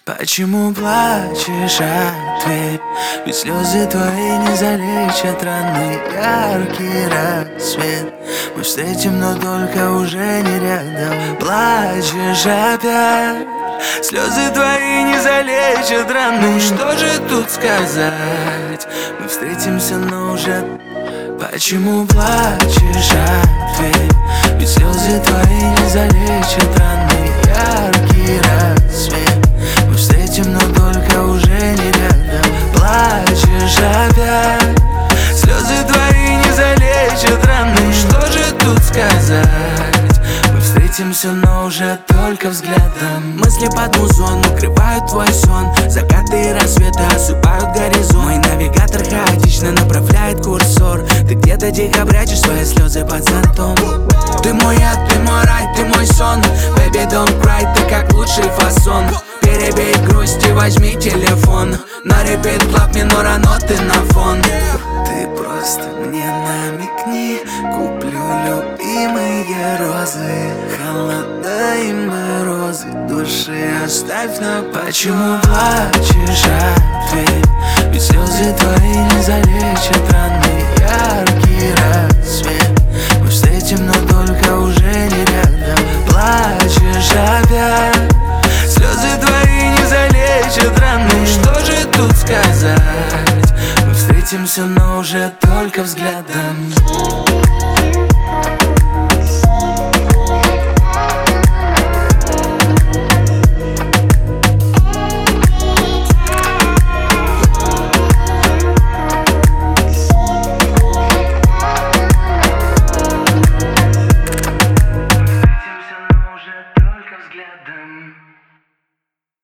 Почему плачешь, ответь? Ведь слезы твои не залечат раны. Яркий рассвет мы встретим, но только уже не рядом. Плачешь опять, слезы твои не залечат раны. Ну что же тут сказать? Мы встретимся, но уже... Почему плачешь, ответь? Ведь слезы твои не залечат раны. Яркий рассвет мы встретим, но только уже не рядом. Плачешь опять, слезы твои не залечат раны. Ну что же тут сказать? Мы встретимся, но уже только взглядом. Мысли под музон укрывают твой сон. Закаты и рассветы осыпают горизонт. Мой навигатор хаотично направляет курсор. Ты где-то дико прячешь свои слезы под зонтом. Ты мой ад, ты мой рай, ты мой сон. Baby, don't cry, ты как лучший фасон. Перебей грусть и возьми телефон. На репит клаб минора, ноты на фон. Ты просто мне намекни. Куплю любимые розы, холода и морозы души оставь на... Почему плачешь, ответь? Ведь слезы твои не залечат раны. Яркий рассвет мы встретим, но только уже не рядом. Плачешь опять, слезы твои не залечат раны. Ну что же тут сказать? Мы встретимся, но уже только взглядом.